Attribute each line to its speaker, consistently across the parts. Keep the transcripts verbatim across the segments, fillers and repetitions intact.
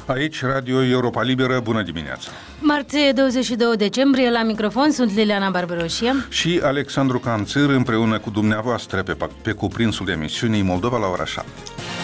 Speaker 1: Aici, Radio Europa Liberă, bună dimineața!
Speaker 2: Marți, douăzeci și doi decembrie, la microfon sunt Liliana Barberoșie
Speaker 1: și Alexandru Canțir, împreună cu dumneavoastră pe, pe cuprinsul emisiunii Moldova la ora șapte.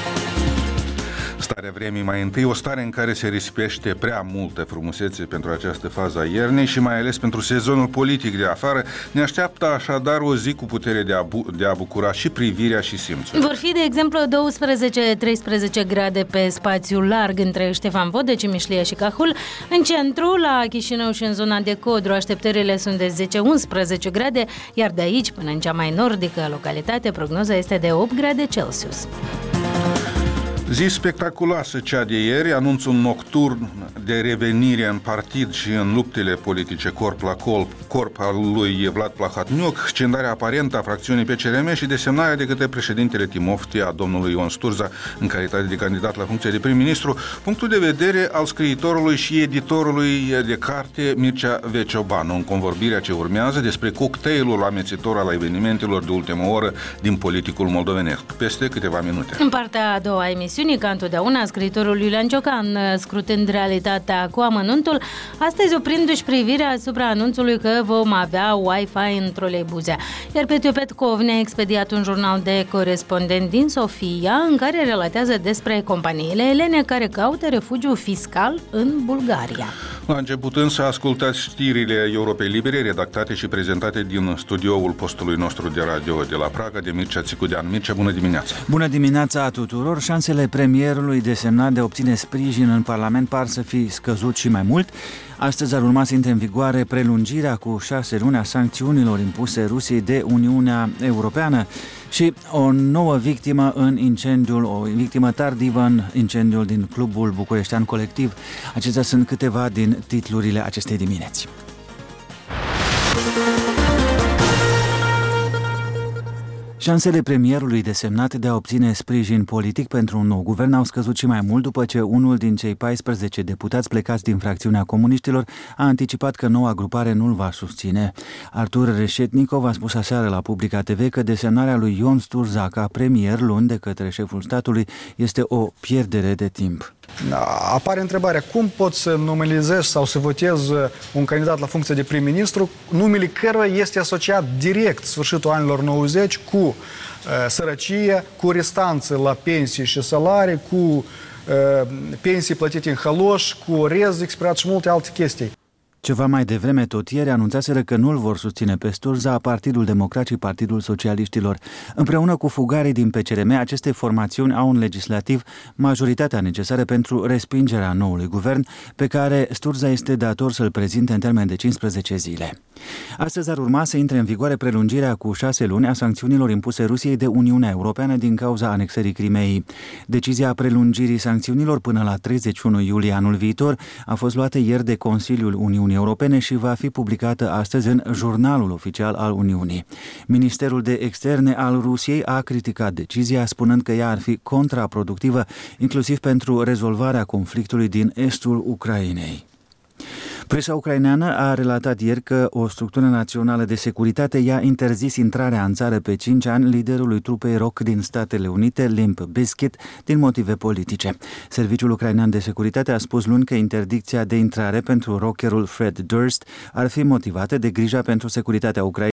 Speaker 1: Starea vremii mai întâi, o stare în care se risipește prea multă frumusețe pentru această fază a iernii și mai ales pentru sezonul politic de afară. Ne așteaptă așadar o zi cu putere de a, bu- de a bucura și privirea și simțul.
Speaker 2: Vor fi, de exemplu, douăsprezece treisprezece grade pe spațiul larg între Ștefan Vodă, Cimișlia și Cahul. În centru, la Chișinău și în zona de Codru, așteptările sunt de zece unsprezece grade, iar de aici până în cea mai nordică localitate, prognoza este de opt grade Celsius.
Speaker 1: Zi spectaculoasă cea de ieri, anunțul nocturn de revenire în partid și în luptele politice corp la corp, corp al lui Vlad Plahatniuc, scindarea aparentă a fracțiunii P C R M și desemnarea de către președintele Timofti a domnului Ion Sturza în calitate de candidat la funcția de prim-ministru, punctul de vedere al scriitorului și editorului de carte Mircea Veciobanu, în convorbirea ce urmează despre cocktailul amețitor al evenimentelor de ultimă oră din politicul moldovenesc, peste câteva minute.
Speaker 2: În partea a doua a emisiunii, ca întotdeauna, scriitorul Iulian Ciocan, scrutând realitatea cu amănuntul, astăzi oprindu-și privirea asupra anunțului că vom avea Wi-Fi în troleibuze. Iar Petiu Petkov ne-a expediat un jurnal de corespondent din Sofia, în care relatează despre companiile elene care caută refugiu fiscal în Bulgaria.
Speaker 1: La început însă ascultați știrile Europei Libere, redactate și prezentate din studioul postului nostru de radio de la Praga, de Mircea Țicudean. Mircea, bună dimineața!
Speaker 3: Bună dimineața tuturor! Șansele premierului desemnat de a obține sprijin în Parlament par să fi scăzut și mai mult. Astăzi ar urma să intre în vigoare prelungirea cu șase luni a sancțiunilor impuse Rusiei de Uniunea Europeană și o nouă victimă în incendiul, o victimă tardivă în incendiul din Clubul Bucureștean Colectiv. Acestea sunt câteva din titlurile acestei dimineți. Șansele premierului desemnat de a obține sprijin politic pentru un nou guvern au scăzut și mai mult după ce unul din cei paisprezece deputați plecați din fracțiunea comuniștilor a anticipat că noua grupare nu-l va susține. Artur Reșetnikov a spus aseară la Publica T V că desemnarea lui Ion Sturza ca premier luni de către șeful statului este o pierdere de timp.
Speaker 4: Apare întrebarea, cum pot să nominalizez sau să votez un candidat la funcție de prim-ministru, numele căruia este asociat direct sfârșitul anilor nouăzeci cu uh, sărăcie, cu restanțe la pensii și salarii, cu uh, pensii plătite în haloși, cu rez expirat și multe alte chestii.
Speaker 3: Ceva mai devreme, tot ieri, anunțaseră că nu-l vor susține pe Sturza Partidul Democrat și Partidul Socialiștilor. Împreună cu fugarii din P C R M, aceste formațiuni au în legislativ majoritatea necesară pentru respingerea noului guvern, pe care Sturza este dator să-l prezinte în termen de cincisprezece zile. Astăzi ar urma să intre în vigoare prelungirea cu șase luni a sancțiunilor impuse Rusiei de Uniunea Europeană din cauza anexării Crimeei. Decizia prelungirii sancțiunilor până la treizeci și unu iulie anul viitor a fost luată ieri de Consiliul Uniunii Europene și va fi publicată astăzi în Jurnalul Oficial al Uniunii. Ministerul de Externe al Rusiei a criticat decizia, spunând că ea ar fi contraproductivă, inclusiv pentru rezolvarea conflictului din estul Ucrainei. Presa ucraineană a relatat ieri că o structură națională de securitate i-a interzis intrarea în țară pe cinci ani liderului trupei rock din Statele Unite, Limp Bizkit, din motive politice. Serviciul ucrainean de securitate a spus luni că interdicția de intrare pentru rockerul Fred Durst ar fi motivată de grija pentru securitatea Ucrainei